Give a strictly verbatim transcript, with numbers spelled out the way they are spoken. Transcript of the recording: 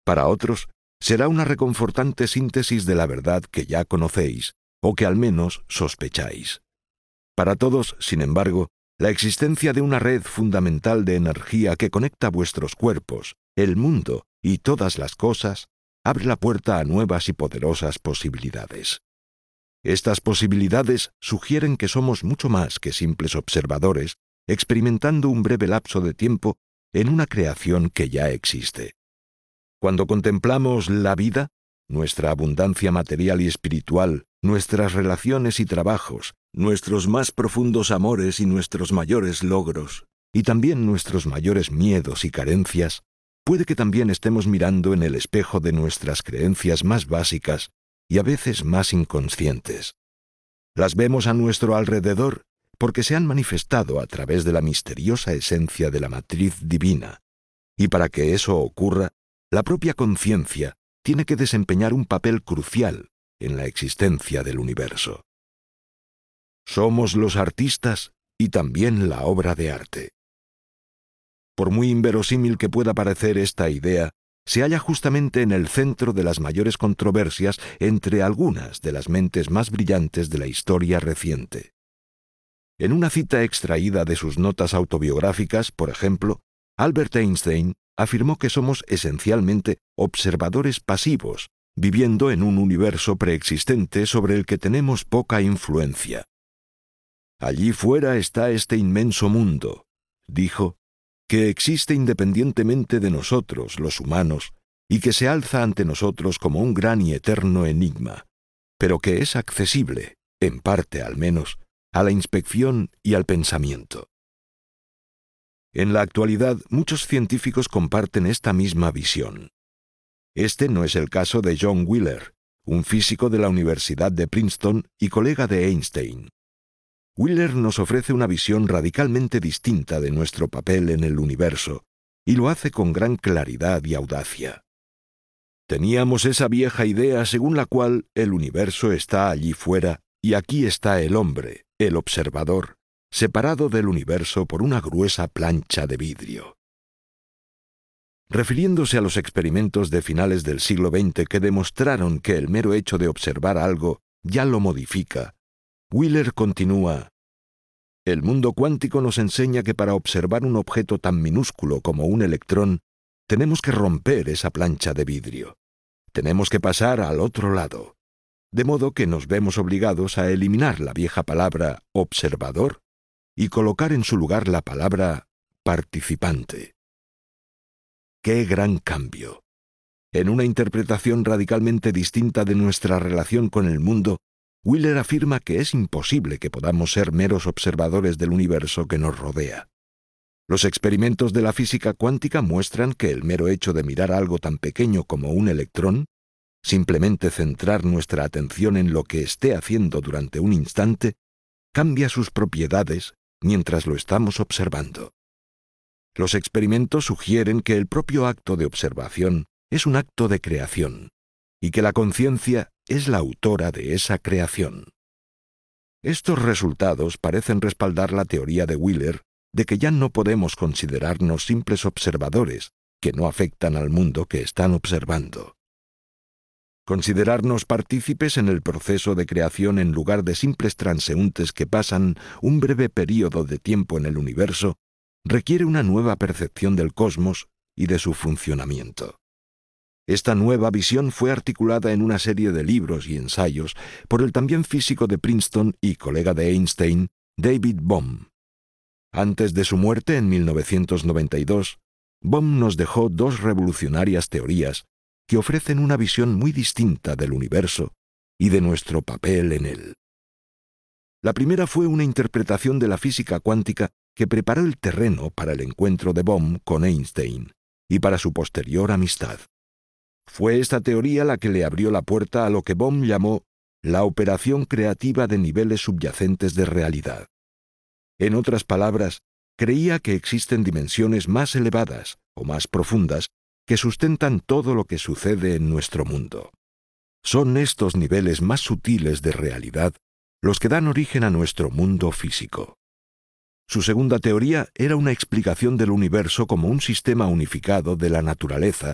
Para otros, será una reconfortante síntesis de la verdad que ya conocéis, o que al menos sospecháis. Para todos, sin embargo, la existencia de una red fundamental de energía que conecta vuestros cuerpos, el mundo y todas las cosas, abre la puerta a nuevas y poderosas posibilidades. Estas posibilidades sugieren que somos mucho más que simples observadores, experimentando un breve lapso de tiempo en una creación que ya existe. Cuando contemplamos la vida, nuestra abundancia material y espiritual, nuestras relaciones y trabajos, nuestros más profundos amores y nuestros mayores logros, y también nuestros mayores miedos y carencias, puede que también estemos mirando en el espejo de nuestras creencias más básicas y a veces más inconscientes. Las vemos a nuestro alrededor porque se han manifestado a través de la misteriosa esencia de la matriz divina, y para que eso ocurra, la propia conciencia tiene que desempeñar un papel crucial en la existencia del universo. Somos los artistas y también la obra de arte. Por muy inverosímil que pueda parecer esta idea, se halla justamente en el centro de las mayores controversias entre algunas de las mentes más brillantes de la historia reciente. En una cita extraída de sus notas autobiográficas, por ejemplo, Albert Einstein afirmó que somos esencialmente observadores pasivos, viviendo en un universo preexistente sobre el que tenemos poca influencia. Allí fuera está este inmenso mundo, dijo, que existe independientemente de nosotros, los humanos, y que se alza ante nosotros como un gran y eterno enigma, pero que es accesible, en parte al menos, a la inspección y al pensamiento. En la actualidad, muchos científicos comparten esta misma visión. Este no es el caso de John Wheeler, un físico de la Universidad de Princeton y colega de Einstein. Wheeler nos ofrece una visión radicalmente distinta de nuestro papel en el universo, y lo hace con gran claridad y audacia. Teníamos esa vieja idea según la cual el universo está allí fuera y aquí está el hombre, el observador, separado del universo por una gruesa plancha de vidrio. Refiriéndose a los experimentos de finales del siglo veinte que demostraron que el mero hecho de observar algo ya lo modifica, Wheeler continúa: el mundo cuántico nos enseña que para observar un objeto tan minúsculo como un electrón, tenemos que romper esa plancha de vidrio. Tenemos que pasar al otro lado. De modo que nos vemos obligados a eliminar la vieja palabra observador y colocar en su lugar la palabra participante. ¡Qué gran cambio! En una interpretación radicalmente distinta de nuestra relación con el mundo, Wheeler afirma que es imposible que podamos ser meros observadores del universo que nos rodea. Los experimentos de la física cuántica muestran que el mero hecho de mirar algo tan pequeño como un electrón, simplemente centrar nuestra atención en lo que esté haciendo durante un instante, cambia sus propiedades mientras lo estamos observando. Los experimentos sugieren que el propio acto de observación es un acto de creación, y que la conciencia es la autora de esa creación. Estos resultados parecen respaldar la teoría de Wheeler de que ya no podemos considerarnos simples observadores que no afectan al mundo que están observando. Considerarnos partícipes en el proceso de creación en lugar de simples transeúntes que pasan un breve período de tiempo en el universo requiere una nueva percepción del cosmos y de su funcionamiento. Esta nueva visión fue articulada en una serie de libros y ensayos por el también físico de Princeton y colega de Einstein, David Bohm. Antes de su muerte en mil novecientos noventa y dos, Bohm nos dejó dos revolucionarias teorías que ofrecen una visión muy distinta del universo y de nuestro papel en él. La primera fue una interpretación de la física cuántica que preparó el terreno para el encuentro de Bohm con Einstein y para su posterior amistad. Fue esta teoría la que le abrió la puerta a lo que Bohm llamó la operación creativa de niveles subyacentes de realidad. En otras palabras, creía que existen dimensiones más elevadas o más profundas que sustentan todo lo que sucede en nuestro mundo. Son estos niveles más sutiles de realidad los que dan origen a nuestro mundo físico. Su segunda teoría era una explicación del universo como un sistema unificado de la naturaleza